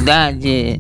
Dalle.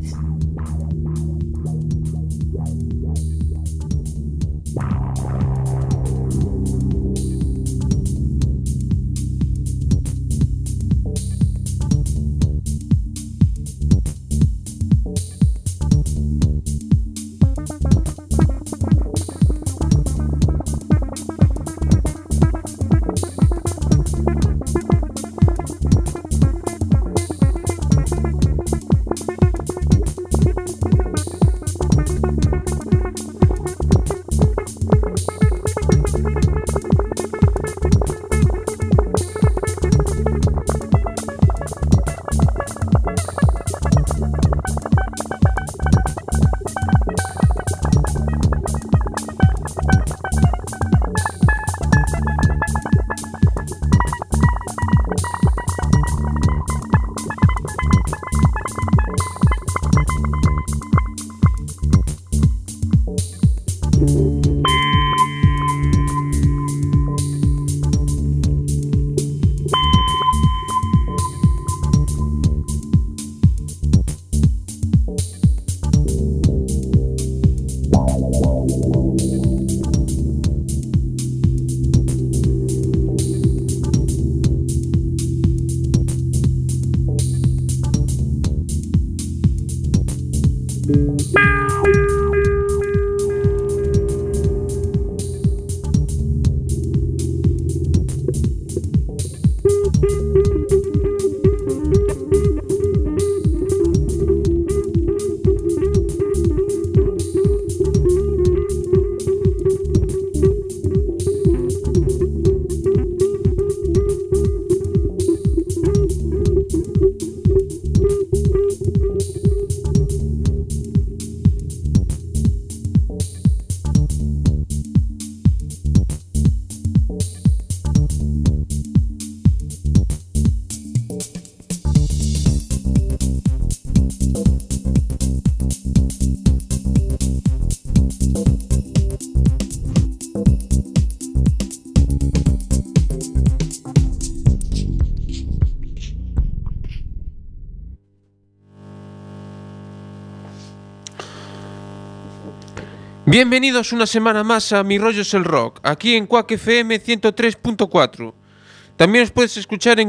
Bienvenidos una semana más a Mi Rollo es el Rock, aquí en Quack FM 103.4. También os puedes escuchar en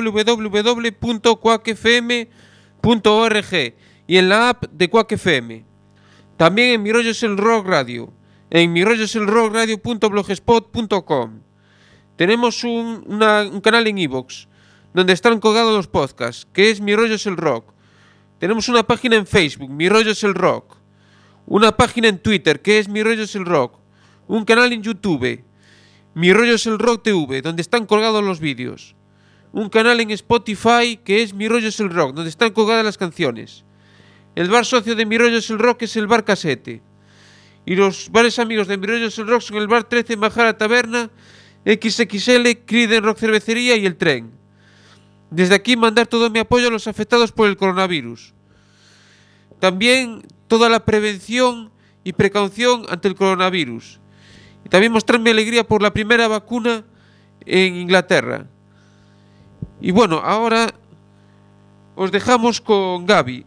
www.quackfm.org y en la app de Quack FM. También en Mi Rollo es el Rock Radio, en mirolloselrockradio.blogspot.com. Tenemos un canal en iVoox, donde están colgados los podcasts, que es Mi Rollo es el Rock. Tenemos una página en Facebook, Mi Rollo es el Rock. Una página en Twitter, que es Mi Rollo es el Rock. Un canal en YouTube, Mi Rollo es el Rock TV, donde están colgados los vídeos. Un canal en Spotify, que es Mi Rollo es el Rock, donde están colgadas las canciones. El bar socio de Mi Rollo es el Rock es el Bar Casete. Y los bares amigos de Mi Rollo es el Rock son el Bar 13, Majara Taberna, XXL, Criden Rock Cervecería y El Tren. Desde aquí mandar todo mi apoyo a los afectados por el coronavirus. También toda la prevención y precaución ante el coronavirus. Y también mostrar mi alegría por la primera vacuna en Inglaterra. Y bueno, ahora os dejamos con Gaby.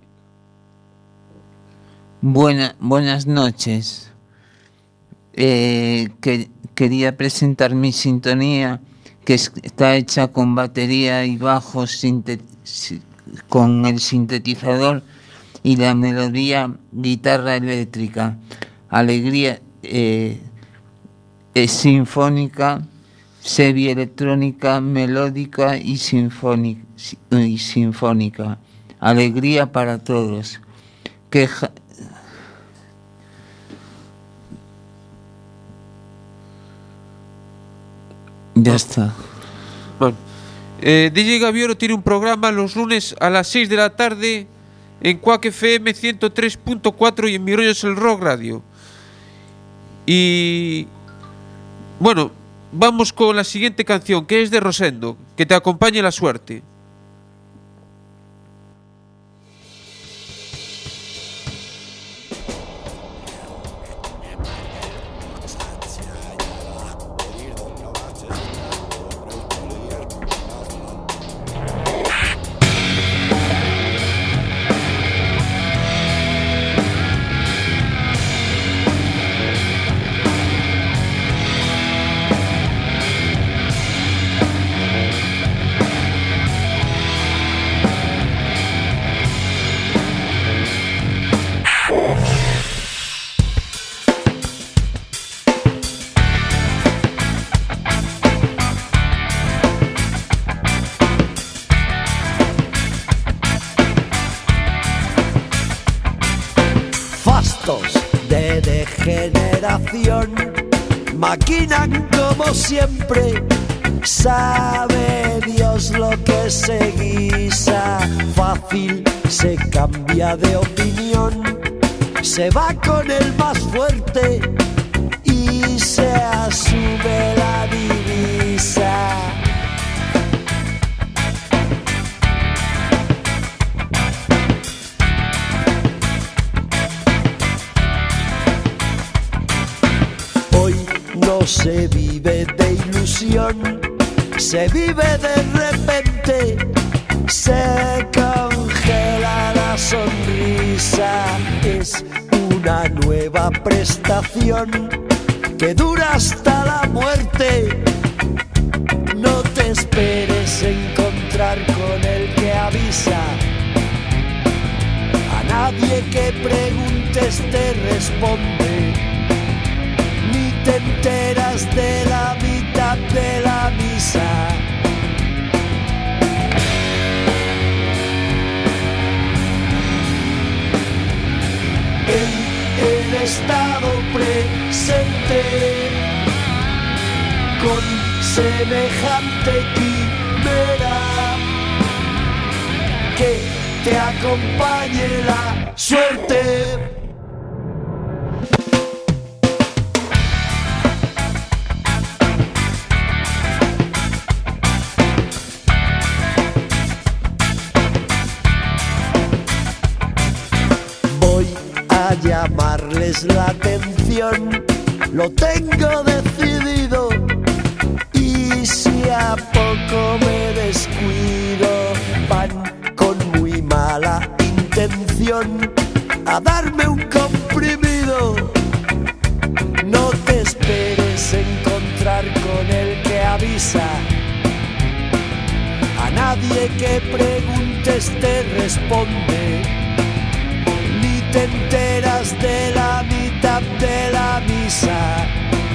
Buenas noches. Quería presentar mi sintonía, que está hecha con batería y bajo con el sintetizador y la melodía guitarra eléctrica. Alegría sinfónica, semi-electrónica, melódica y sinfónica. Alegría para todos. Ya está. Bueno, DJ Gavioro tiene un programa los lunes a las 6 de la tarde en Quack FM 103.4 y en Mi Rollo es el Rock Radio. Y bueno, vamos con la siguiente canción, que es de Rosendo, Que te acompañe la suerte. que de generación maquinan como siempre. Sabe Dios lo que se guisa, fácil se cambia de opinión, se va con el más fuerte y se asume la divisa. Hoy no se vive de ilusión, se vive de repente, se congela la sonrisa. Es una nueva prestación que dura hasta la muerte. No te esperes encontrar con el que avisa. A nadie que preguntes te responde, ni te enteras de la mitad de la misa. En el estado presente, con semejante quimera, que te acompañe la suerte. Llamarles la atención, lo tengo decidido, y si a poco me descuido, van con muy mala intención a darme un comprimido. No te esperes encontrar con el que avisa, a nadie que preguntes te responde, te enteras de la mitad de la misa.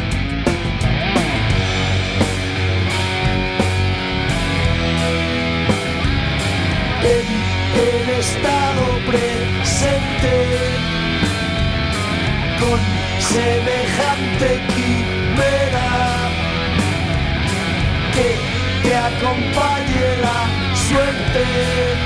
En estado presente, con semejante quimera, que te acompañe la suerte.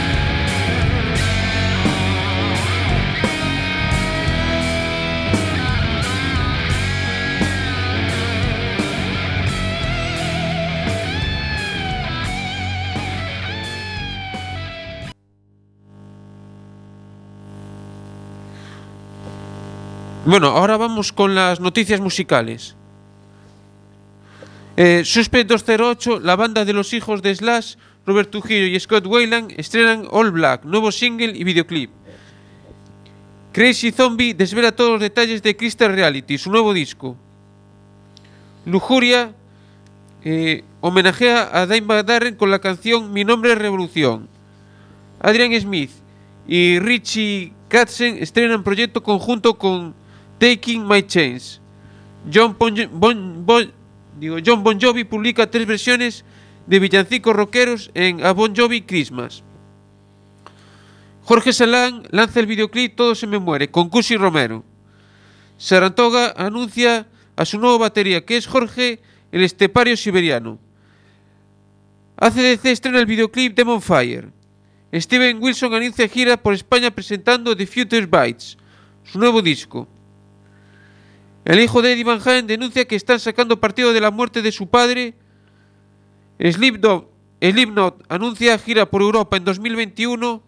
Bueno, ahora vamos con las noticias musicales. Suspect 208, la banda de los hijos de Slash, Robert Trujillo y Scott Weiland, estrenan All Black, nuevo single y videoclip. Crazy Zombie desvela todos los detalles de Crystal Reality, su nuevo disco. Lujuria homenajea a Dimebag Darrell con la canción Mi nombre es Revolución. Adrian Smith y Richie Katzen estrenan proyecto conjunto con Taking My Chance. John Bon Jovi publica 3 versiones de villancicos rockeros en A Bon Jovi Christmas. Jorge Salán lanza el videoclip Todo se me muere con Cusi Romero. Saratoga anuncia a su nuevo batería, que es Jorge el Estepario Siberiano. ACDC estrena el videoclip Demon Fire. Steven Wilson anuncia gira por España presentando The Future Bites, su nuevo disco. El hijo de Eddie Van Halen denuncia que están sacando partido de la muerte de su padre. Slipknot anuncia gira por Europa en 2021.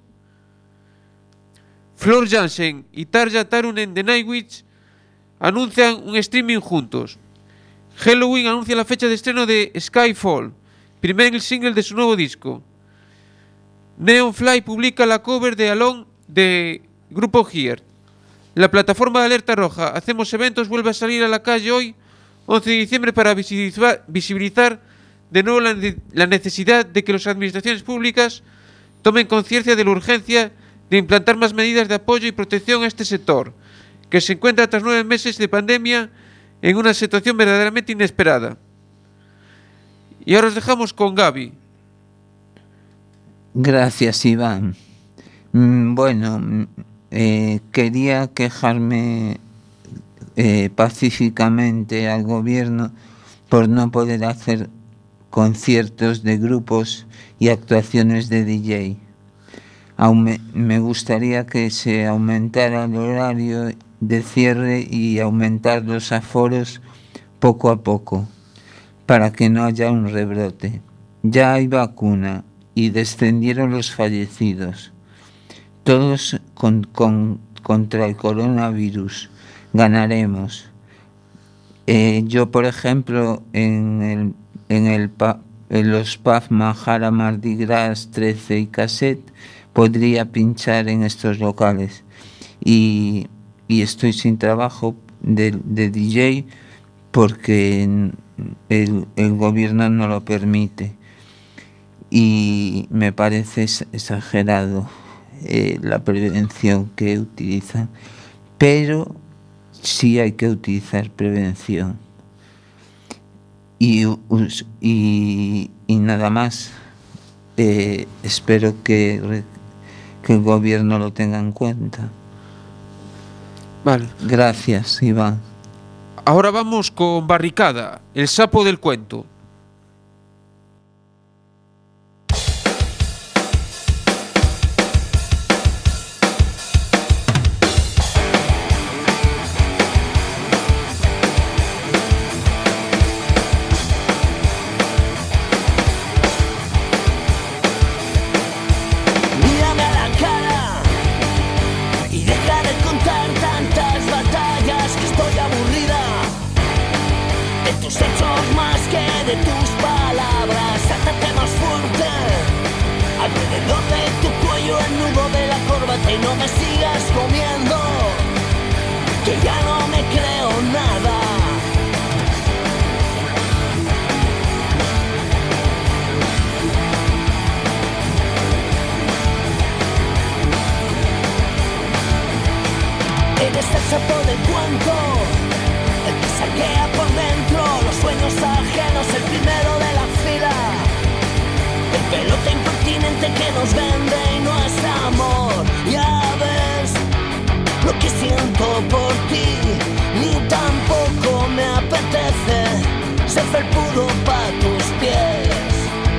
Floor Jansen y Tarja Turunen de Nightwish anuncian un streaming juntos. Helloween anuncia la fecha de estreno de Skyfall, primer single de su nuevo disco. Neon Fly publica la cover de Alone de Grupo Here. La plataforma de alerta roja Hacemos Eventos vuelve a salir a la calle hoy, 11 de diciembre, para visibilizar de nuevo la necesidad de que las administraciones públicas tomen conciencia de la urgencia de implantar más medidas de apoyo y protección a este sector, que se encuentra tras 9 meses de pandemia en una situación verdaderamente inesperada. Y ahora os dejamos con Gaby. Gracias, Iván. Bueno, quería quejarme pacíficamente al gobierno por no poder hacer conciertos de grupos y actuaciones de DJ. Me gustaría que se aumentara el horario de cierre y aumentar los aforos poco a poco para que no haya un rebrote. Ya hay vacuna y descendieron los fallecidos. Todos contra el coronavirus. Ganaremos. Yo, por ejemplo, en los pubs Mahara, Mardi Gras, 13 y Cassette, podría pinchar en estos locales. Y estoy sin trabajo de DJ porque el gobierno no lo permite. Y me parece exagerado la prevención que utilizan, pero sí hay que utilizar prevención. Y nada más. Espero que el gobierno lo tenga en cuenta. Vale. Gracias, Iván. Ahora vamos con Barricada, el sapo del cuento. Y no me sigas comiendo, que ya no me creo nada. Eres el sapo del cuento, el que saquea por dentro los sueños ajenos, el primero de la fila, el pelota impertinente que nos vende y no es amor. Ya ves lo que siento por ti, ni tampoco me apetece ser felpudo pa' tus pies.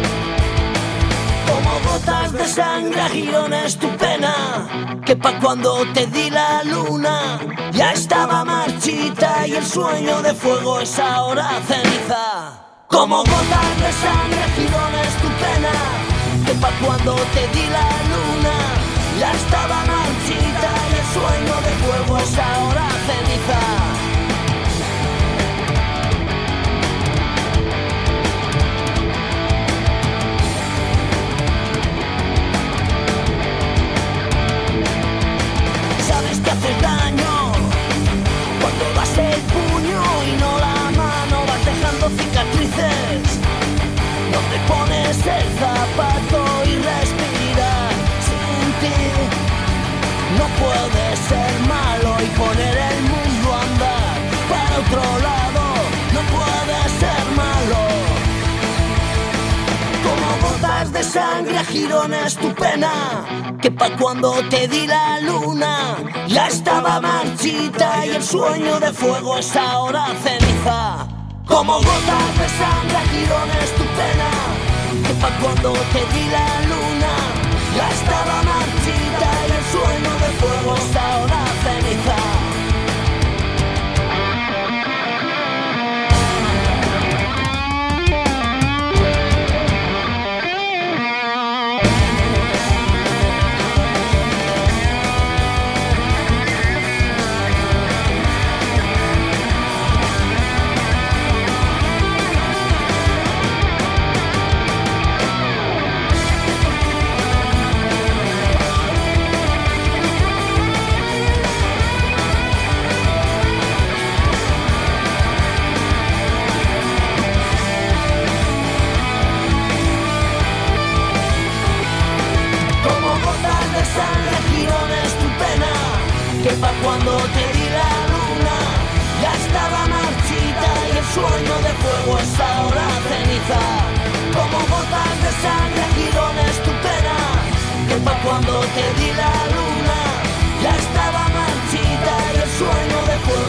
Como gotas de sangre a girones tu pena, que pa' cuando te di la luna ya estaba marchita y el sueño de fuego es ahora ceniza. Como gotas de sangre a girones tu pena, que pa' cuando te di la luna ya estaba marchita y el sueño de fuego es ahora ceniza. Sabes que haces daño cuando das el puño y no la mano, vas dejando cicatrices donde pones el zapato y respiras sin ti. No puede ser malo y poner el mundo a andar para otro lado. No puede ser malo. Como gotas de sangre a girones tu pena, que pa' cuando te di la luna ya estaba marchita y el sueño de fuego es ahora ceniza. Como gotas de sangre a girones tu pena, que pa' cuando te di la luna ya estaba marchita y el sueño de fuego es ahora ceniza.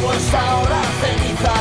polvo es ahora ceniza.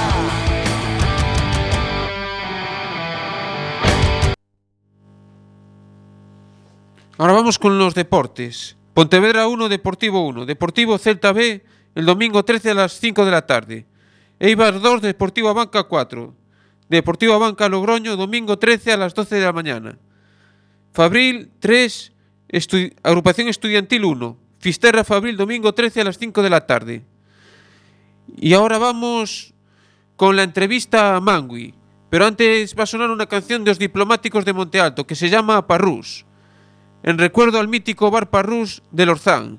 Ahora vamos con los deportes. Pontevedra 1, Deportivo 1. Deportivo Celta B, el domingo 13 a las 5 de la tarde. Eibar 2, Deportivo Abanca 4. Deportivo Abanca Logroño, domingo 13 a las 12 de la mañana. Fabril 3, Agrupación Estudiantil 1. Fisterra Fabril, domingo 13 a las 5 de la tarde. Y ahora vamos con la entrevista a Mangui. Pero antes va a sonar una canción de los Diplomáticos de Monte Alto que se llama Parrús, en recuerdo al mítico bar Parrús de Lorzán.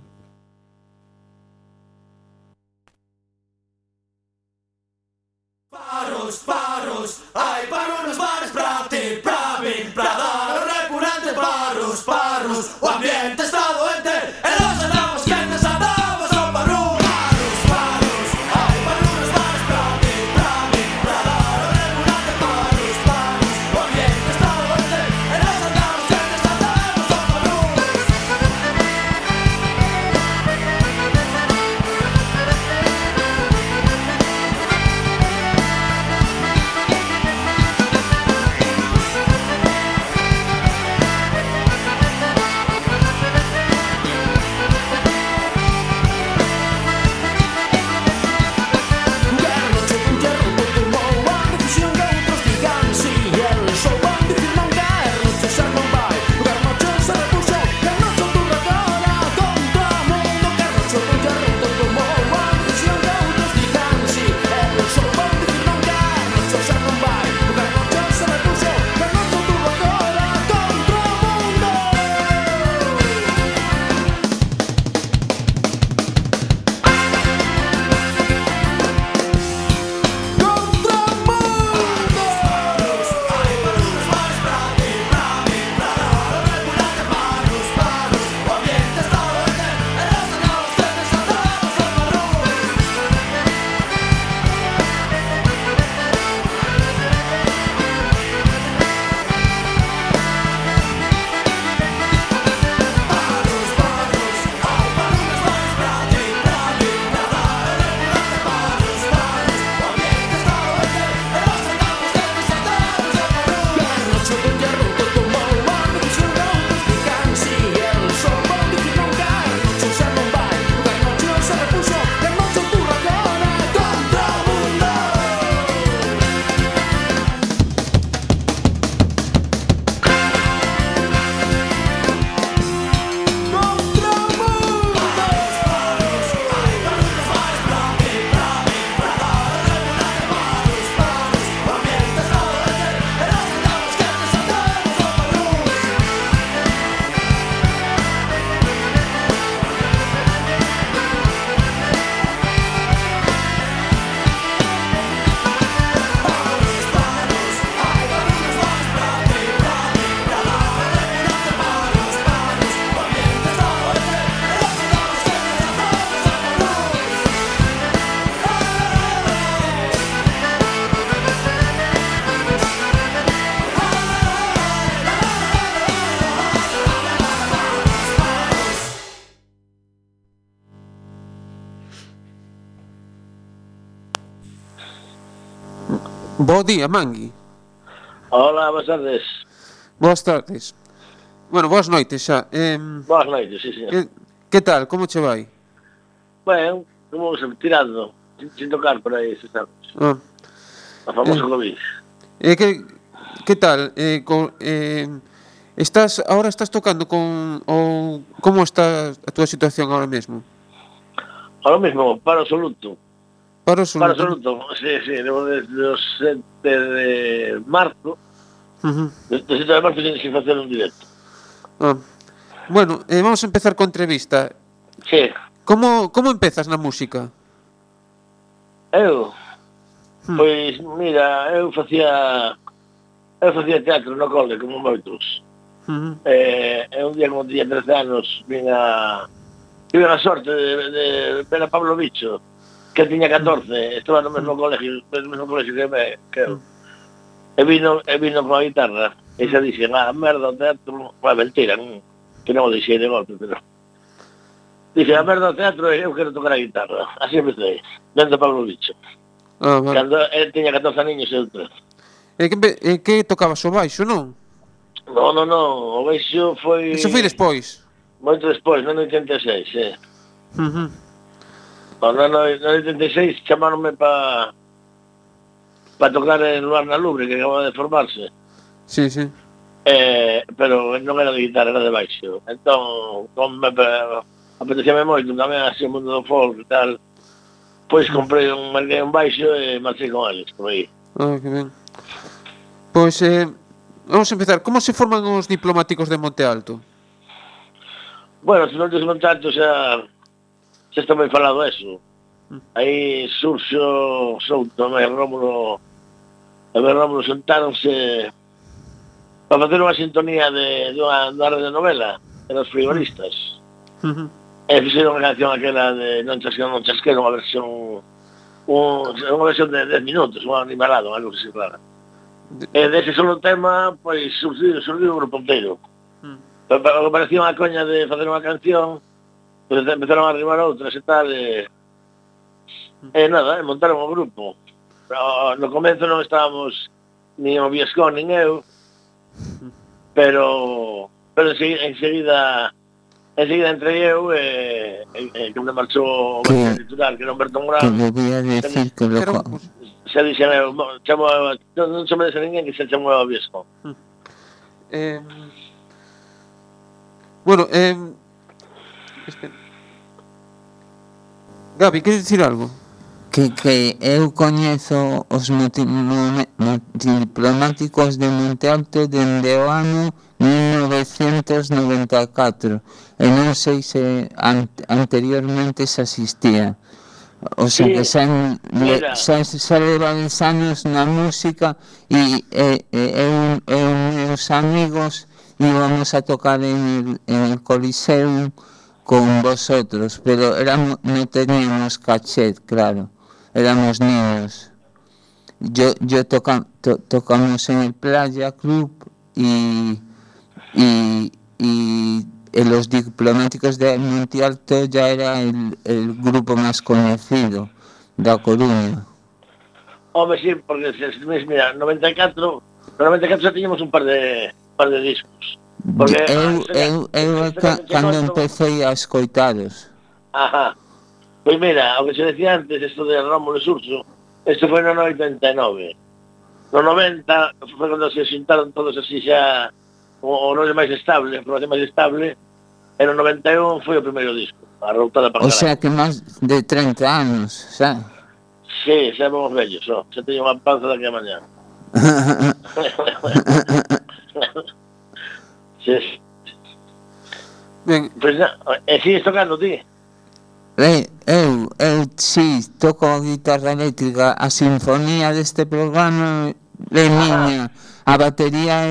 Parrús, hay para unos bares para ti, para mí, para dar un repurante Parrús, o ambiente está doente, en los andamos que desatamos son Parrús, hay para unos bares para ti, para mí, para dar un repurante Parrús, o ambiente está doente, en los andamos que desatamos son Parrús. Bo día, Mangui. Hola, boas tardes. Boas tardes. Bueno, boas noites xa. Boas noites, sí, sí. Que tal? Como che vai? Ben, vamos tirando, sin tocar por aí, se sabes. Ah. A famosa Covid. Que tal? Estás tocando con ou como está a túa situación ahora mesmo? Ahora mesmo, paro absoluto. Paro absoluto. Paro absoluto, sí, desde os 7 de marzo. Desde 7 de marzo sin facer un directo. Ah. Bueno, vamos a empezar coa entrevista. Sí. Como empezas na música? Eu? Pois, mira, eu facía teatro no cole, como moitos. Un día, como tenía 13 anos, tive a sorte de ver a Pablo Bicho, que tiña 14, estaba no mesmo colegio que eu. E vino con a guitarra, e xa dixen, merda, o teatro, mentira, que non o dixei de golpe, pero... Dice, a merda do teatro e eu quero tocar a guitarra. Así empecé, dentro Pablo Bicho. Vale. Cando el tiña 14 años e eu 13. Que tocabas o baixo, non? No, o baixo foi... Eso foi despois. Moito despois, no ano 86, Uh-huh. No ano 86 chamaronme para tocar en Luar na Lubre, que acaba de formarse. Sí, sí. Pero non era de guitarra, era de baixo. Entón, como apetecíame moito, tamén así o mundo do folk e tal, pois comprei marquei un baixo e marchei con eles, por aí. Que ben. Pois, vamos a empezar. Como se forman os diplomáticos de Monte Alto? Bueno, se non tes contacto xa está moi falado eso. Aí Xurxo, Souto e Rómulo sentáronse para facer unha sintonía de unha radionovela de los frigoristas. Uh-huh. E fixeron a canción aquela de Non chasquero, unha versión de 10 minutos, un animalado, algo que se rara. E dese solo tema, pois, surgiu o grupo inteiro. Pero que parecía unha coña de facer unha canción, pois empezaron a arrimar outras e tal, e nada, montaron o grupo. No comezo non estábamos ni o Viescón nin eu, pero enseguida entrei eu e que me marchou o titular, que era Humberto Morán. Que debía decir que lo... Se dixen eu, non chamo de ninguén que se chamou o Viescón. Bueno, Gabi, queres dicir algo? Que eu coñezo os diplomáticos de Monte Alto dende o ano 1994 e non sei se anteriormente se asistía. O sea, sí, que xa levades anos na música e meus amigos íbamos a tocar en el Coliseum con vosotros, pero no teníamos cachet, claro, éramos niños. Yo tocamos en el Playa Club y los diplomáticos de Monte Alto ya era el grupo más conocido da Coruña. Hombre, sí, porque mira, 94 xa tiñamos un par de discos. Porque eu cando empecé a escoitaros. Ajá. Pois mira, o que se decía antes, esto de Rómulo e Xurxo, esto foi no 89. No 90 foi cando se xuntaron todos así xa o rollo máis estable, a formación máis estable, e no 91 foi o primeiro disco, a Routada para Caralho. O sea que máis de 30 anos, xa? Sí, xa vamos vellos, xa teño unha panza daqui a mañá. Sí. Ben. Pois sigues tocando ti? Eu si toco a guitarra eléctrica, a sinfonía deste programa é miña, a batería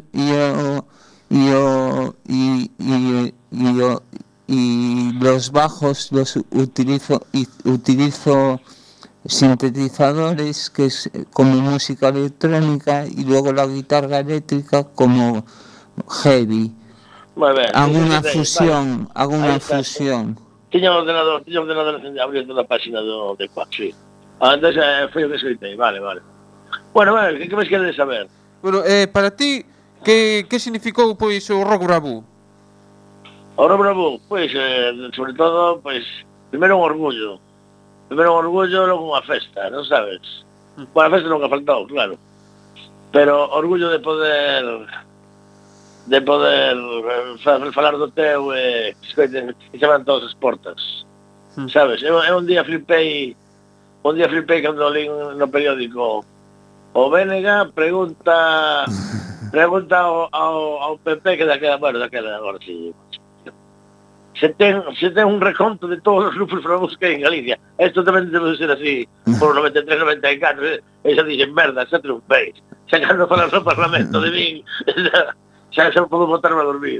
y los bajos los utilizo sintetizadores, que es como música electrónica, y luego la guitarra eléctrica como heavy. Hago una fusión. Tiña un ordenador abriendo la página de Quack, sí. Antes foi o que escritei, vale. Bueno, que máis queres saber? Bueno, para ti, que significou, pois, o rock bravú? O rock bravú, pois, sobre todo, pois, primeiro un orgullo, logo unha festa, non sabes? Bueno, a festa nunca faltou, claro. Pero orgullo de poder falar do teu e que se van todas as portas, sabes? Eu un día flipei cando li no periódico o BNG pregunta ao PP que daquela agora si se ten un reconto de todos os grupos bravos que hai en Galicia. Isto tamén debe ser así por 93, 94 e xa dixen, merda, xa triunfei, xa cando falas no Parlamento de min xa podo botarme a dormir.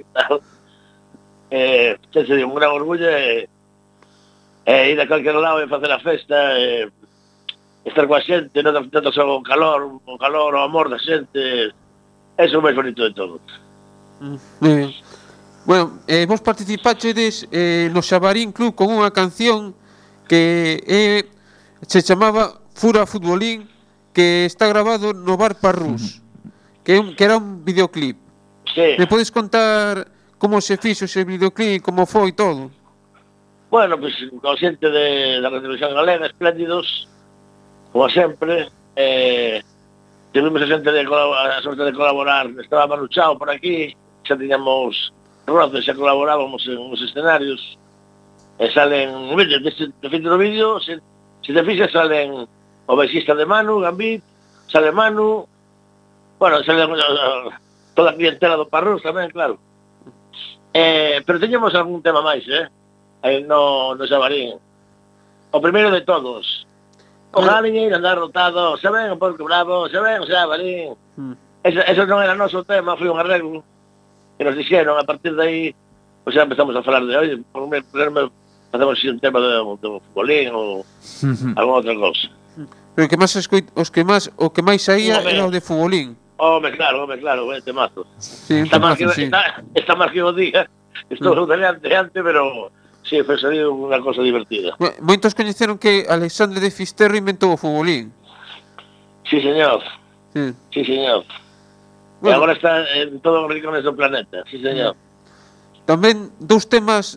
Xa se dio un gran orgullo e ir a calquer lado e facer a festa, estar coa xente, non só o calor, o amor da xente, eso é o máis bonito de todo. Bueno, Bueno, vos participachedes no Xabarín Club con unha canción que se chamaba Fura Futbolín, que está grabado no bar Parrús, que era un videoclip. Sí. Me podes contar como se fixo ese videoclip, como foi todo? Bueno, pois con xente da televisión galega, espléndidos, como sempre. Tivemos a sorte de colaborar. Estaba Manu Chao por aquí, xa tiñamos roces, xa colaborábamos en uns escenarios. Salen, de feito do vídeo, se te fixas, salen o baixista de Manu, Gambit, sale Manu, bueno, sale toda a clientela do Parrús tamén, claro. Pero teñemos algún tema máis, no Xabarín. O primeiro de todos. O Jaliñeiro andar rotado, xa ven o Porco Bravo, xa ven o Xabarín. Eso non era noso tema, foi un arreglo que nos dixeron. A partir de aí, pues xa empezamos a falar de hoy, facemos un tema do futbolín ou alguna outra cousa. Pero o que máis saía era o de futbolín. Home, claro, temazo. Sí, está máis que o día. Estou delante, pero sí, foi salido unha cosa divertida. Moitos coñeceron que Alexandre de Fisterra inventou o futbolín. Sí, señor. Sí, señor. Bueno, e agora está en todos os rincones do planeta. Sí, señor. Tamén dous temas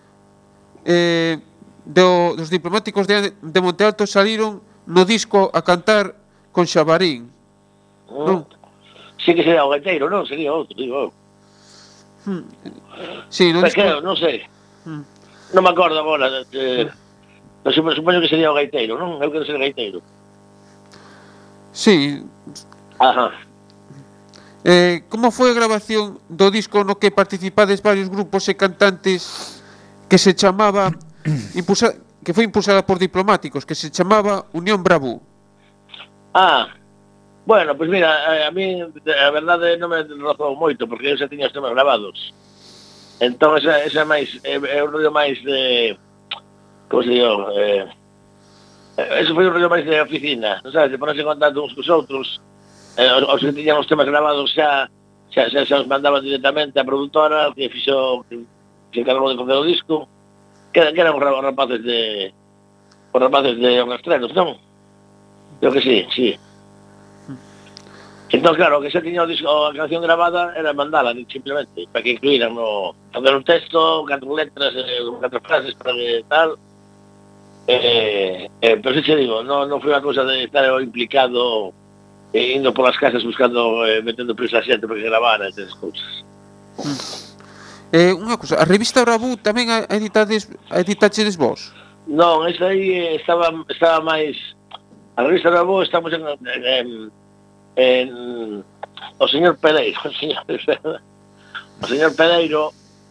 dos diplomáticos de Monte Alto saliron no disco a cantar con Xabarín. Non? Sí que sería o gaiteiro, non? Sería outro, digo. Sí, no disco... non sei. Non me acordo agora. Supoño que sería o gaiteiro, non? Eu quero ser gaiteiro. Sí. Ajá. Como foi a grabación do disco no que participades varios grupos e cantantes que se chamaba que foi impulsada por diplomáticos, que se chamaba Unión Bravú? Bueno, pois mira, a mí a verdade non me rozou moito, porque eu xa tiña os temas grabados. Entón, esa máis é un rollo máis de... Como se digo? Eso foi un rollo máis de oficina, non sabes? De ponerse en contacto uns cos outros. Os que tiñan os temas grabados xa os mandaban directamente a produtora, que se encargou de facer o disco, que eran os rapaces de Ornastrelos, non? Creo que sí. Entón, claro, que xa tiña o disco, a canción grabada era mandala, simplemente, para que incluíran facer un texto, 4 letras, 4 frases para que tal. Pero si te digo, non foi unha cousa de estar implicado indo polas casas buscando, metendo preso a xente para que gravara esas cousas. Unha cousa, a revista Bravú tamén a editachedes vos? Non, esa aí estaba máis... A revista Bravú estamos en o señor Pereiro, o señor Pereiro,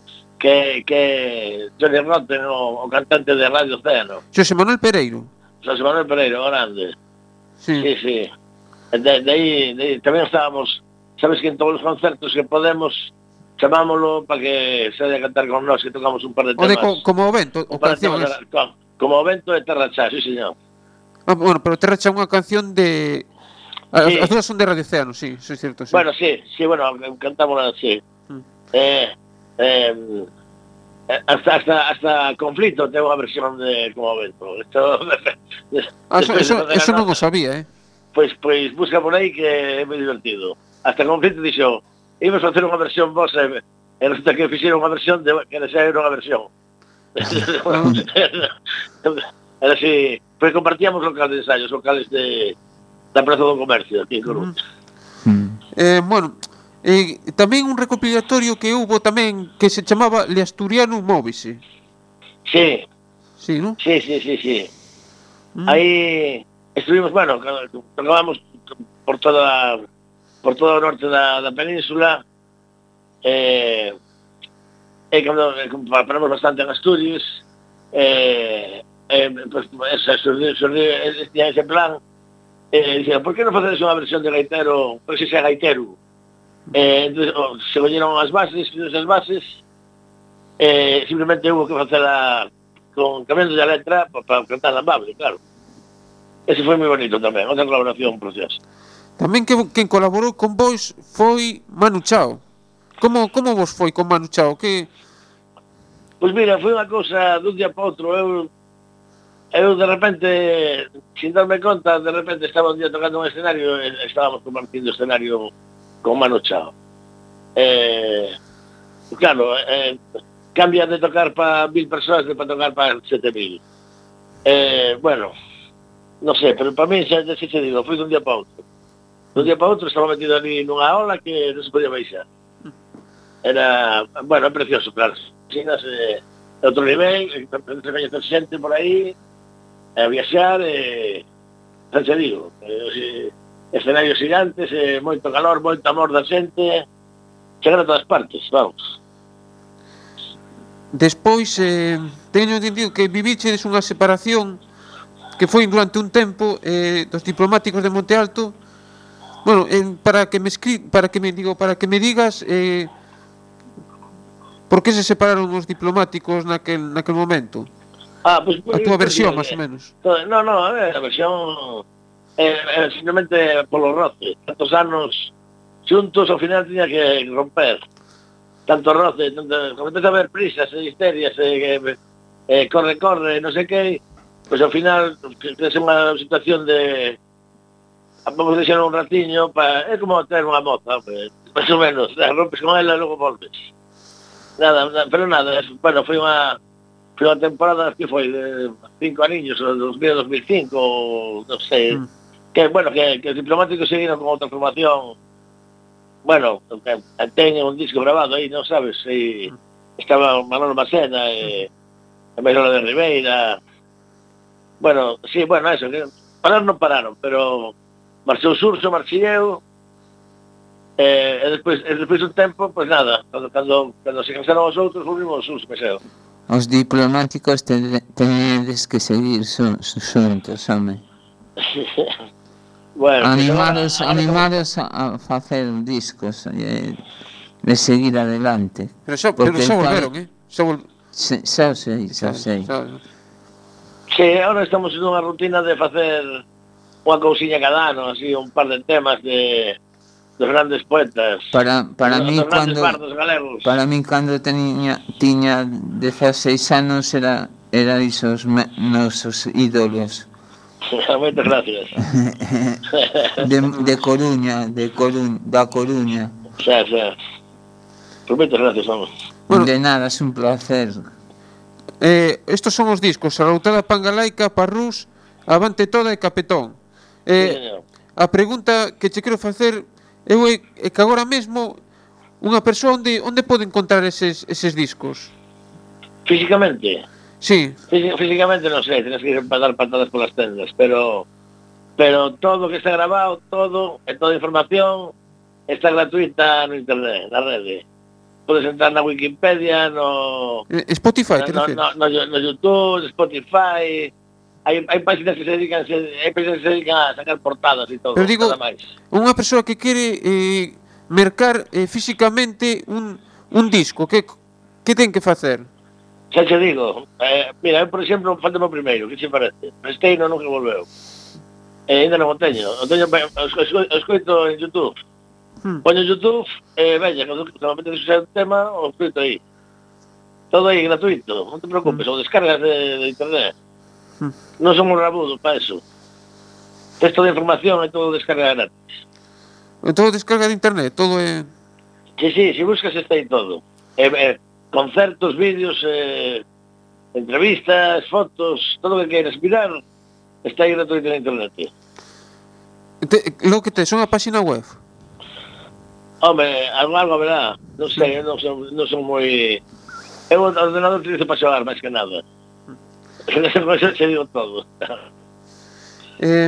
que Johnny Rotten, o cantante de Radio Océano. Xosé Manuel Pereiro. Xosé Manuel Pereiro, grande. Sí. De aí tamén estábamos, sabes que en todos os concertos que podemos chamámoslo para que se haya cantar con nós, que tocamos un par de temas. Como o vento, o canción. Como o vento de Terra Chá, sí, señor. Bueno, pero Terra Chá é unha canción de... As dúas son de Radio Océano, sí, é certo. Sí. Bueno, sí, bueno, cantámosla, sí. Hasta Conflito ten unha versión de Como o vento. Eso non o sabía, Pois busca por aí, que é moi divertido. Hasta Conflito dixo, íbamos a facer unha versión vosa, e resulta que fixeron unha versión que xa era unha versión. Era así, pois compartíamos locales de ensayos, locales da Praza do Comercio, aquí en Coruña. Bueno, tamén un recopilatorio que hubo tamén que se chamaba Le Asturiano Móvese. Sí. Sí, non? Sí. Aí estuvimos, bueno, tocábamos por todo o norte da península, cando paramos bastante en Asturias, pues ese plan, dicían, por que non facedes unha versión de gaitero, por que se sea gaitero? Entonces, se colleron as bases, simplemente hubo que facela con cambiando de letra para cantar amable, claro. Ese foi moi bonito tamén, outra colaboración preciosa. Tamén quen colaborou con vos foi Manu Chao. como vos foi con Manu Chao? Que Pois mira, foi unha cousa dun día para outro. Eu de repente, sin darme conta, de repente estaba un día tocando un escenario e estábamos compartindo escenario con Manu Chao. Claro, cambia de tocar para 1000 persoas de para tocar para 7000. Bueno, non sei, pero para mí xa se digo, foi dun día para outro. Dun día para outro estaba metido ali nunha ola que non se podía baixar. Era, bueno, é precioso, claro. Chinas, outro nivel, se coñecer xente por aí, a viaxar, xa se digo, escenarios gigantes, moito calor, moito amor da xente, chegar a todas partes, vamos. despois teño entendido que viviches unha separación que foi durante un tempo dos diplomáticos de Monte Alto. Bueno, para que me digas por que se separaron os diplomáticos naquel momento. Pues, a túa versión, máis ou menos. No, a versión simplemente polo roce. Tantos anos xuntos, ao final tiña que romper. Tanto roce, comenzas a ver prisas e histerias, corre, non sei que, pois ao final é unha situación de vamos deixar un ratiño, é como ter unha moza, máis ou menos, rompes con ela e logo volves. Nada, pero nada, bueno, foi unha temporada que foi de 5 aniños, 2005, non sei, que, bueno, que os diplomáticos seguiron con outra formación. Bueno, teñen un disco grabado aí, non sabes, e estaba Manolo Macena e Maisola de Ribeira. Bueno, sí, bueno, eso, que parar non pararon, pero marchou Surso, marchei eu, e despois un tempo, pois nada, cando se cansaron os outros, volvimos Surso, meseo. Os diplomáticos teñedes que seguir xuntos, home. Bueno, animados a facer discos de seguir adelante. Pero xa volveron, Xa sei. Sí, ahora estamos nunha rutina de facer unha cousiña cada ano, así, un par de temas dos grandes poetas. Para mí cando tiña 16 anos era iso os nosos ídolos. Moitas gracias. da Coruña. Xa. Pues moitas gracias, vamos. Bueno, de nada, es un placer. Estos son os discos: Arrautada Pangalaica, Parrús, Avante Toda e Capetón. A pregunta que che quero facer é que agora mesmo unha persoa onde pode encontrar eses discos? Físicamente? Sí. Físicamente non sei, tienes que ir para dar patadas polas tendas, pero todo que está grabado, toda información está gratuita no internet, na rede. Podes entrar na Wikipedia, no Spotify, no YouTube, Spotify. Hai páginas que se dedican a sacar portadas e todo. Pero digo, unha persoa que quere mercar físicamente un disco, que ten que facer? Xa che digo, mira, eu, por exemplo, faltame o primeiro, que che parece? Presteino nunca volveu. Ainda non o teño. O escoito en YouTube. Poño en YouTube, veña, cando metes un tema, o escoito aí. Todo aí gratuito, non te preocupes, ou descargas de internet. Non somos rabudos para eso. Texto de información e todo descarga gratis. Todo descarga de internet, todo é... Sí, se buscas está aí todo. Concertos, vídeos, entrevistas, fotos, todo o que queiras mirar está aí gratuito na internet. Lo que tes, unha página web? Home, algo verá. Non sei, non son moi... Eu o ordenador utilizo para xogar, máis que nada. Eso se digo todo. E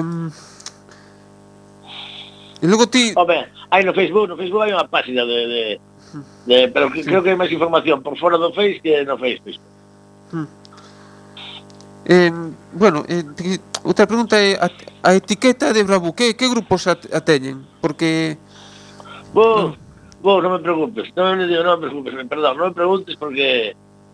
logo ti... Home, hai no Facebook hai unha página pero creo que hai máis información por fora do Face que no Facebook. Bueno, outra pregunta é a etiqueta de Bravo, que grupos a teñen? Porque... Non me preocupes, non me preguntes porque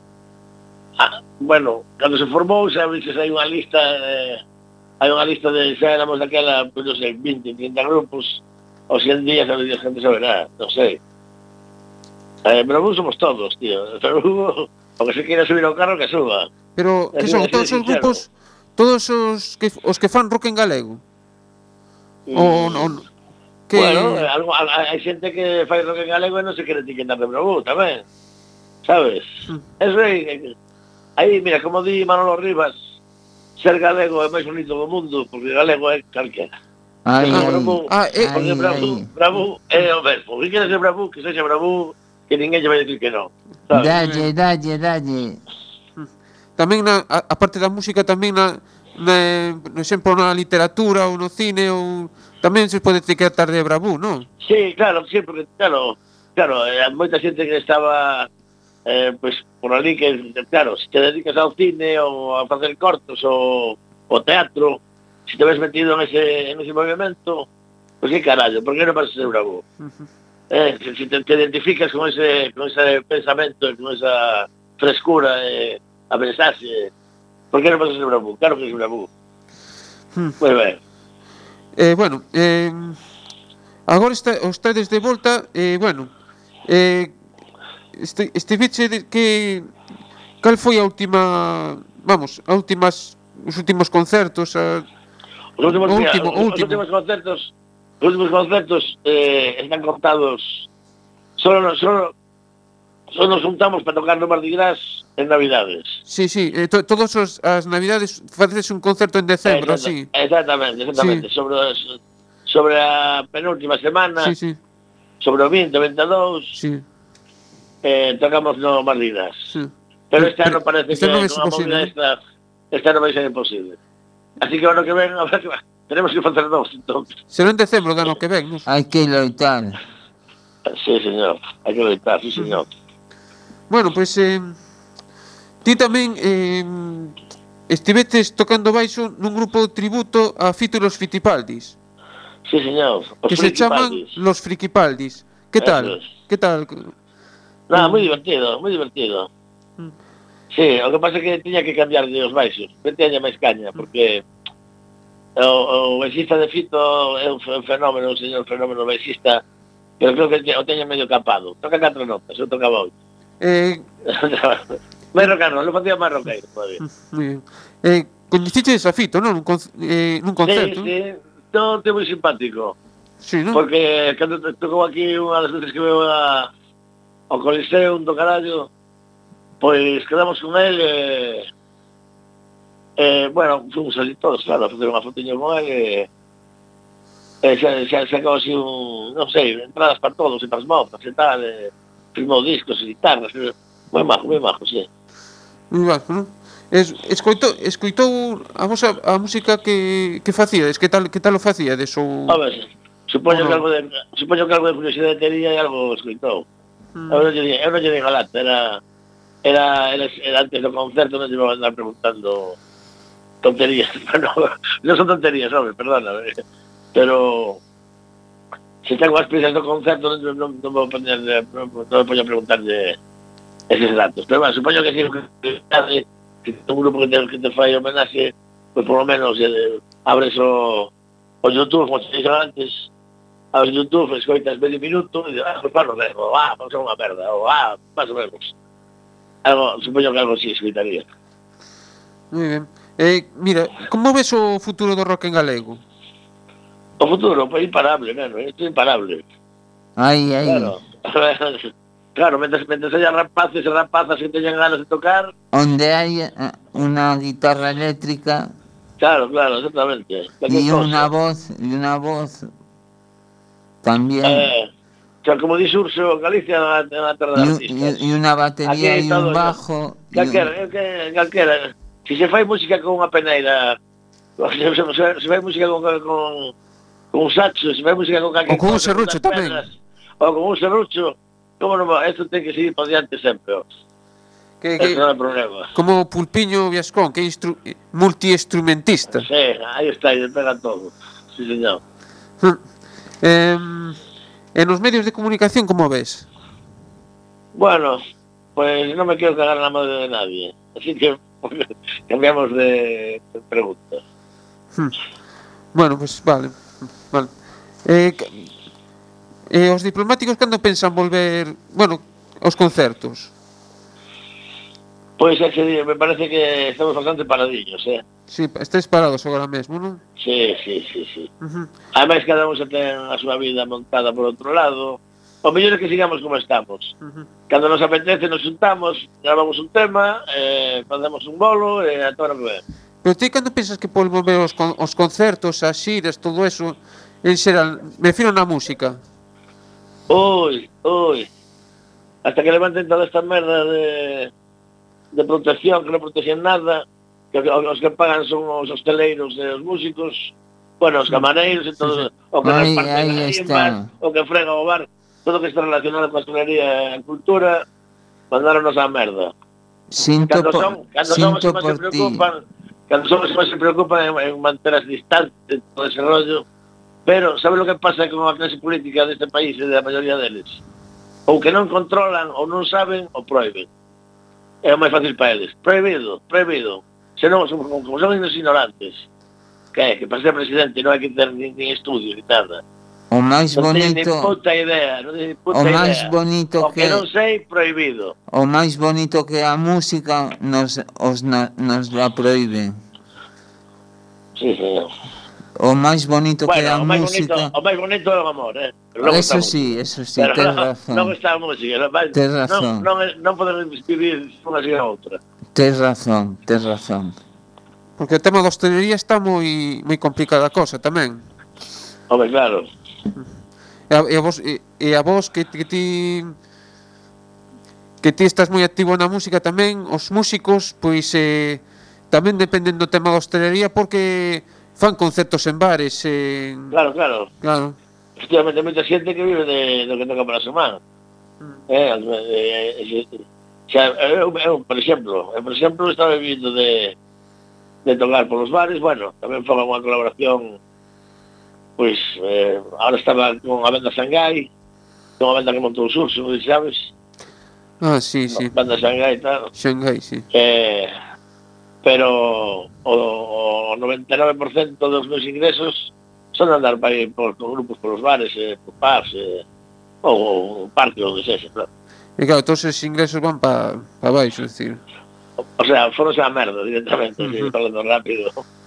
bueno, cando se formou xa vises hai unha lista de xa éramos daquela, non sei, 20, 30 grupos, ou 100 días a gente saberá, non sei. Bravú somos todos, tío. Bravú, o que se queira subir ao carro, que suba. Pero, que son todos os grupos, todos os que fan rock en galego? Ou non? Que... Bueno, hai xente que fai rock en galego e non se quere etiquetar de Bravú, tamén. Sabes? Eso aí, mira, como di Manolo Rivas, ser galego é máis bonito do mundo, porque galego é calquera. Bravú é o verbo. Que quere ser Bravú, que sexa Bravú, que ninguén lle vai dicir que non. Dalle. Tamén, a parte da música, tamén por exemplo, na literatura ou no cine, ou tamén se pode etiquetar de Bravú, non? Sí, claro, porque, claro, moita xente que estaba pues por ali que, claro, se te dedicas ao cine ou a facer cortos ou teatro, se te ves metido en ese movimento, pues que carallo, por que non vas a ser Bravú? Si te identificas con ese pensamento, con esa frescura, a pensarse, por que non vas a ser Bravú? Claro que es Bravú. Moi ben. Bueno, agora estades de volta, bueno, estiveche que cal foi a última, vamos, os últimos concertos, os últimos concertos están contados. Solo nos juntamos para tocar no Mardi Gras en Navidades. Sí, todas as Navidades facedes un concerto en decembro, así. Exactamente. Sí. Sobre a penúltima semana, sobre o 20, 22, tocamos no Mardi Gras. Sí. Pero este ano parece que non é posible, este ano vai ser imposible. Así que ano que ven, tenemos que facer dos, entonces. Será en decembro do ano que ven, non? Hai que loitar. Sí, señor, hai que loitar, sí, señor. Bueno, pois ti tamén estivetes tocando baixo nun grupo tributo a Fito e los Fitipaldis. Sí, señor. Que se chaman Los Frikipaldis. Que tal? Nada, moi divertido. Sí, o que pasa é que tiña que cambiar de os baixos. Teña máis caña, porque o baixista de Fito é un fenómeno, un señor fenómeno baixista, pero creo que o teña medio capado. Toca 4 notas, eu tocaba 8. Máis rockano, lo facía máis rockero todavía. Coñeciches a Fito, non? Nun concerto? Sí, non, é moi simpático. Sí, non? Porque cando tocou aquí unha das veces que veo ao Coliseo, do carallo, pois quedamos con él, bueno, fomos ali todos, claro, a facer unha fotiño con él, se acabou así non sei, entradas para todos, e para as mozas, e tal, firmou discos e guitarras, moi majo, sí. Moi majo, non? Escoitou a música que facíades, que tal o facíades? A ver, supoño que algo de curiosidade tería e algo escoitou. Eu non lle digo a lata, era antes do concerto, non lle vou andar preguntando tonterías. Non son tonterías, hombre, perdona, pero se tengo as prisas do concerto non me vou poñer a preguntarlle eses datos. Pero bueno, supoño que si un grupo que te fai homenaxe, pues por lo menos abres o YouTube, como te dixo antes, abres YouTube, escoitas medio minuto e dices, pues para o verbo, vamos a unha merda, ou más o menos. Supoño que algo así escoitaría. Moi ben. Mira, como ves o futuro do rock en galego? O futuro, pues imparable, neno, isto é imparable. Claro, mentre haya rapaces e rapazas que teñan ganas de tocar, onde hai unha guitarra eléctrica, claro, exactamente, e unha voz tamén, como di Xurxo, Galicia é unha terra de artistas, e unha batería e un bajo, calquera. Si se fai música con unha peneira, se fai música con un saxo, se fai música con calquera, ou con un serrucho tamén, ou con un serrucho, como non va, isto ten que seguir por diante sempre. Eso non é problema. Como Pulpiño Viascón, que é multiinstrumentista. Sí, aí está, e pega todo. Sí, señor. En os medios de comunicación, como ves? Bueno, pues non me quero cagar na madre de nadie. Así que cambiamos de pregunta. Bueno, pues vale. Os diplomáticos cando pensan volver, bueno, os concertos? Pois ese día me parece que estamos bastante paradillos, Sí, estáis parados agora mesmo, non? Sí. Ademais, cada un se ten a súa vida montada por outro lado. O mellor é que sigamos como estamos. Cando nos apetece nos juntamos, gravamos un tema, facemos un bolo e a todo o que ven. Pero ti cando pensas que podemos volver os concertos, as xiras, todo eso, en xeral, me refiro na música? Ui, hasta que levanten toda esta merda de protección, que non protegen nada, que os que pagan son os hosteleiros e os músicos, bueno, os camareiros e todo, o que nos parten aí en bar, o que frega o bar, todo que está relacionado con a hostelería e a cultura, mandáronos a merda. Cando son os que máis se preocupan en manter as distancias, todo ese rollo, pero sabe lo que pasa con a clase política deste país e da maioría deles? Ou que non controlan, ou non saben, ou proíben. É o máis fácil para eles. Prohibido. Senón, como son unos ignorantes, que para ser presidente non hai que ter nin estudio, ni nada. O máis bonito... Non ten ni puta idea, O que non sei, prohibido. O máis bonito que a música nos la proíbe. Sí, señor. O máis bonito que a música... O máis bonito é o amor, Eso sí, tens razón. Non está a música, tens razón. Non podemos vivir unha sin a outra. Tens razón. Porque o tema da hostelería está moi complicada a cosa tamén. Home, claro. E a vos que ti estás moi activo na música tamén, os músicos, pois tamén dependen do tema da hostelería porque fan concertos en bares. Claro. Efectivamente, moita xente que vive do que toca para a semana. Por exemplo, estaba vivindo de tocar polos bares, bueno, tamén foi unha colaboración, pois, ahora estaba con a banda Shanghai, con a banda que montou o Sur, se non sabes. Sí. Banda Shanghai e tal. Shanghai, sí. Pero o 99% dos meus ingresos son andar para ir con grupos polos bares, por pubs, ou parque, onde sexa, claro. E claro, todos esos ingresos van para baixo, es decir. O sea, foronse a merda directamente, falando rápido.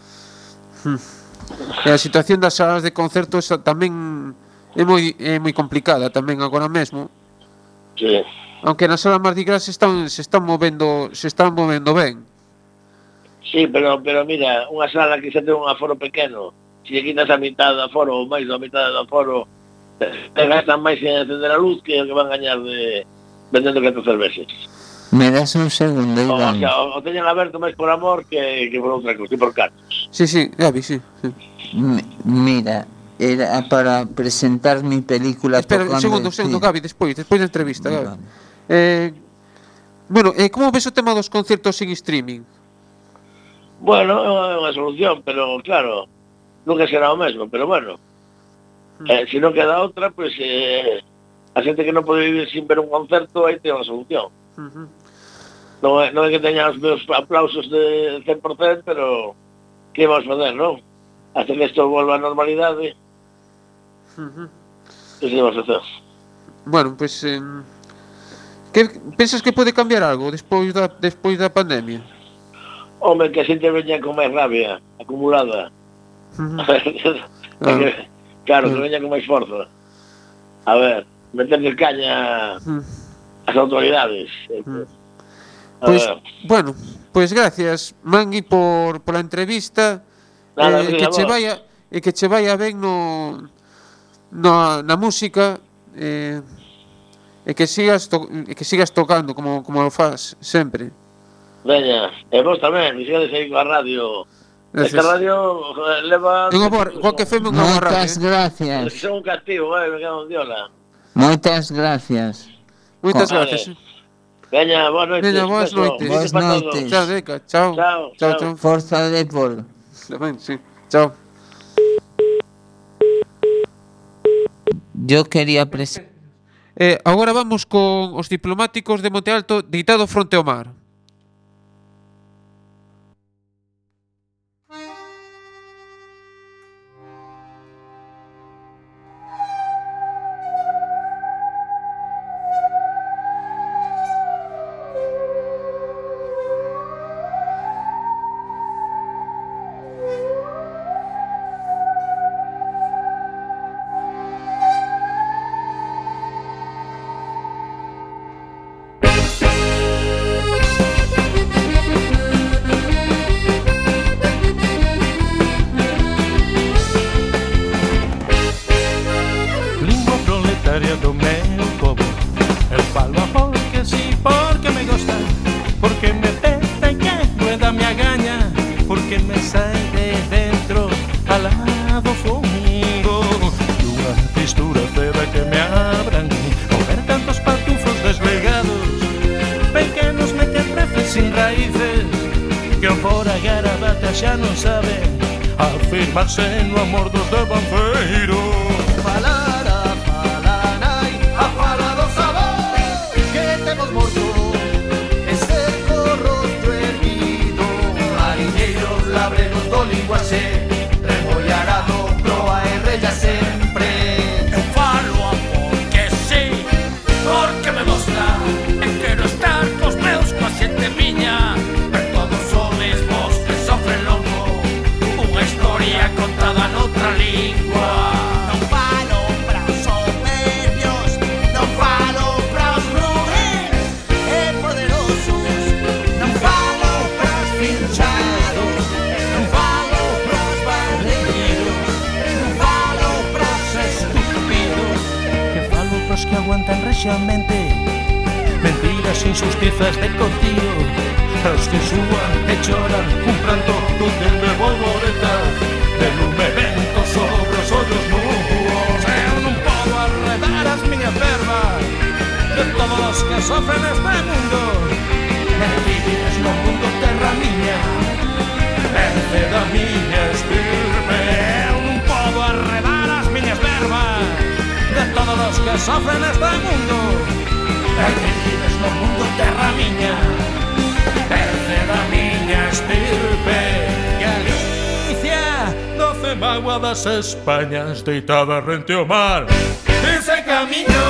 E a situación das salas de concertos tamén é moi complicada tamén agora mesmo. Sí. Aunque nas salas Mardi Gras se están movendo ben. Sí, pero mira, unha sala que xa ten un aforo pequeno, se lle quitas a mitad do aforo ou máis da mitad do aforo, te gastan máis en encender a luz que o que van gañar de vendendo 4 cerveces. Me das un segundo, Iván. O teñan aberto máis por amor que por outra cosa, que por cartos. Sí, Gabi, sí. Mira, era para presentar mi película. Espera, un segundo, Gabi, despois da entrevista, Gabi. Vale. Bueno, como ves o tema dos concertos en streaming? Bueno, é unha solución, pero claro, nunca será o mesmo, pero bueno. Se non queda outra, pois a xente que non pode vivir sin ver un concerto, aí ten unha solución. Non é que teña os meus aplausos de 100%, pero que vamos fazer, non? Hasta que isto volva a normalidade, que se vamos facer? Bueno, pois que pensas que pode cambiar algo despois da pandemia? Home, que a xente veña con máis rabia acumulada. Claro, que veña con máis forza. A ver, meterle caña as autoridades. Pois, bueno, pois gracias, Mangui, por a entrevista. Que che vaya ben na música, e que sigas tocando como lo faz sempre. Veña, e vos tamén, sigades aí coa radio. Esta radio leva... Qualque feme unha boa radio. Moitas gracias. Son un castigo, me cago en diola. Moitas gracias. Moitas gracias. Veña, boas noites. Boas noites. Chao, Deca. Chao. Forza de Depor. Tamén, sí. Chao. Yo quería presentar... Agora vamos con os diplomáticos de Monte Alto deitado fronte ao mar. xa non saben afirmarse no amor dos devanceiros. Falara, falanai, a fala do sabor que temos morto, ese rostro erguido. Mariñeiros, labreros do linguaxe, remollarado, proa e rella sempre. Eu falo porque sí, porque me mostra e quero estar cos meus coa xente miña. Ver todos homes vos que sofren longo, unha historia contada noutra lingua. Non falo para os soberbios, non falo para os ruins e poderosos, non falo para os pinchados, non falo para os barreiros, non falo para os estúpidos, Que falo pros que aguantan rexiamente mentiras, injustizas de contío, os que suan e choran un pranto donde me volvoreta de lume vento sobre os ollos nuos. Eu non podo arredar as miñas verbas de todos os que sofren neste mundo. Mentiras no mundo, terra miña, vence da miña estirpe. Eu non podo arredar as miñas verbas de todos os que sofren neste mundo. Mentiras no mundo, terra miña, vence da miña estirpe. Galicia, 12 mágoa das Españas, deitada rente ao mar, ese camiño.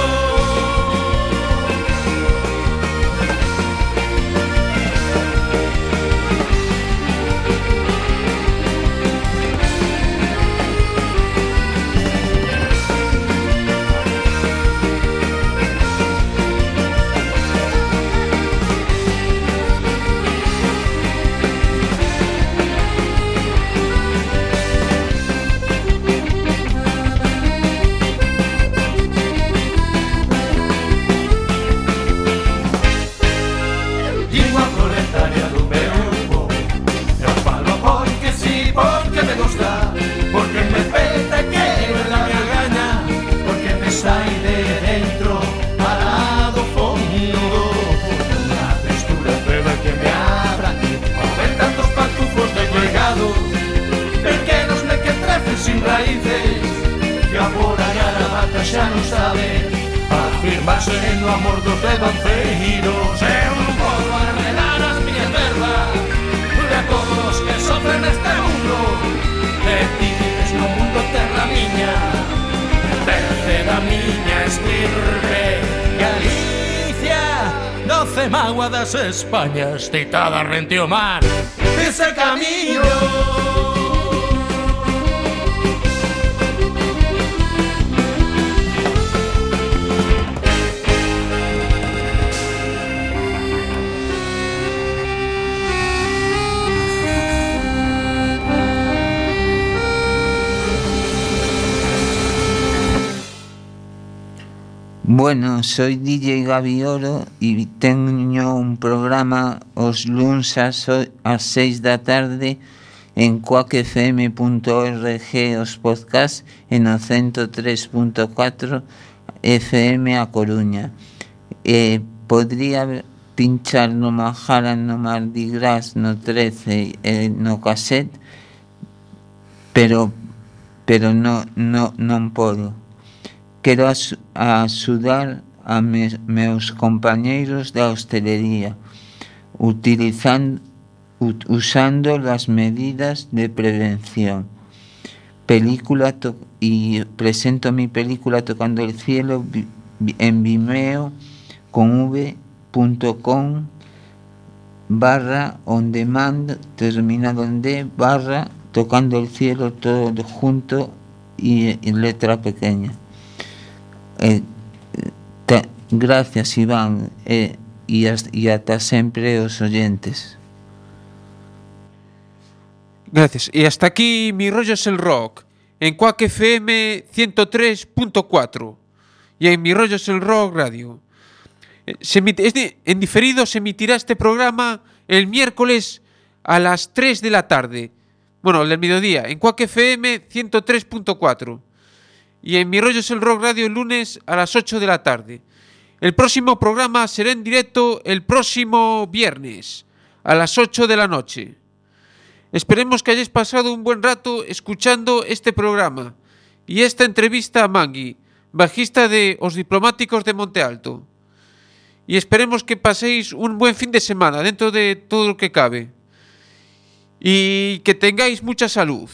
Lingua proletaria do meu povo, eu falo porque sí, porque me gusta, porque me peta que me da minha gaña, porque me sai de dentro para do fondo, unha textura feba que me abrangue, ao ver tantos pantufos desplegados, pequenos mequetrefes sin raíces, que a bora e a gravata xa non saben afirmarse no amor dos devanceiros. Eu non podo arredar as miñas verbas de todos os que sofren neste mundo. E ti vives no mundo, terra miña, vence da miña estirpe. Galicia, 12 mágoa das Españas, deitada rente ao mar, ese camiño. Bueno, soy DJ Gavioro y teño un programa os luns ás 6 da tarde en quackfm.org os podcasts e no 103.4 FM a Coruña. Podría pinchar no Majara, no Mardi Gras, no 13 e no cassette, pero non podo. Quero axudar a meus compañeiros da hostelería usando as medidas de prevención. Y presento mi película Tocando el Cielo en Vimeo con v.com/ondemand terminado en d /Tocando el Cielo, todo junto y en letra pequeña. Gracias, Iván, y hasta sempre os oyentes. Gracias. Y hasta aquí Mi Rollo es el Rock en Quack FM 103.4 y en Mi Rollo es el Rock Radio. En diferido se emitirá este programa el miércoles a las 3 de la tarde. Bueno, el mediodía, en Quack FM 103.4. Y en Mi Rollo es el Rock Radio el lunes a las 8 de la tarde. El próximo programa será en directo el próximo viernes a las 8 de la noche. Esperemos que hayáis pasado un buen rato escuchando este programa y esta entrevista a Mangui, bajista de Os Diplomáticos de Monte Alto. Y esperemos que paséis un buen fin de semana dentro de todo lo que cabe. Y que tengáis mucha salud.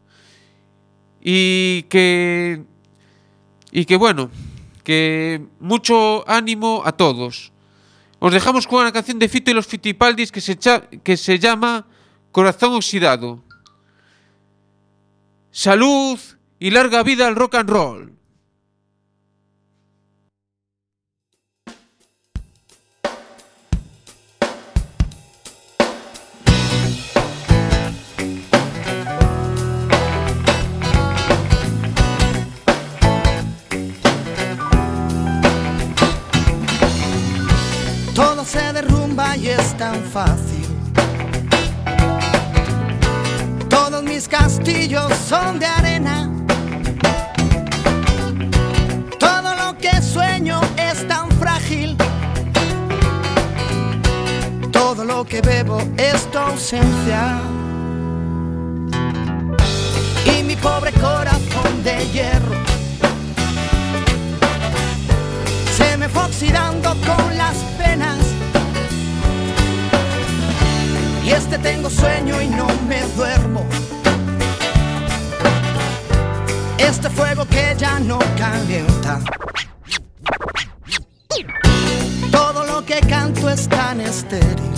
Y que bueno, que mucho ánimo a todos. Os dejamos con una canción de Fito y los Fitipaldis que se llama Corazón Oxidado. Salud y larga vida al rock and roll. Todo se derrumba y es tan fácil. Todos mis castillos son de arena. Todo lo que sueño es tan frágil. Todo lo que bebo es tu ausencia. Y mi pobre corazón de hierro se me fue oxidando con las penas. Y tengo sueño y no me duermo. Este fuego que ya no calienta. Todo lo que canto es tan estéril.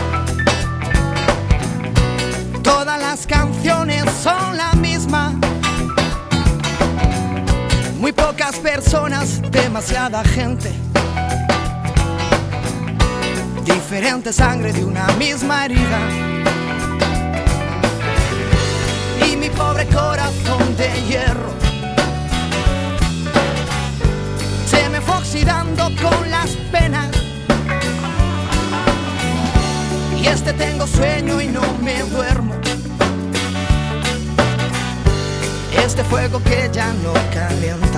Todas las canciones son la misma. Muy pocas personas, demasiada gente. Diferente sangre de una misma herida. Y mi pobre corazón de hierro se me fue oxidando con las penas. Y tengo sueño y no me duermo. Este fuego que ya no calienta.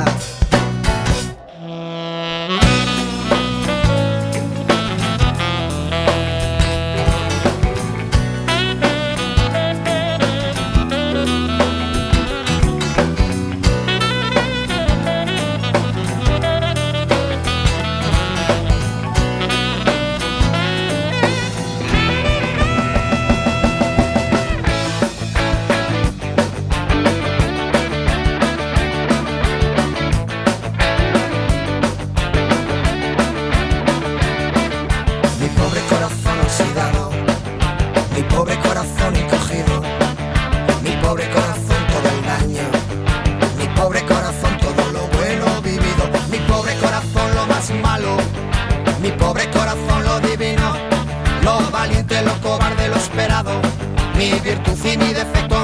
Mi virtud y mi defecto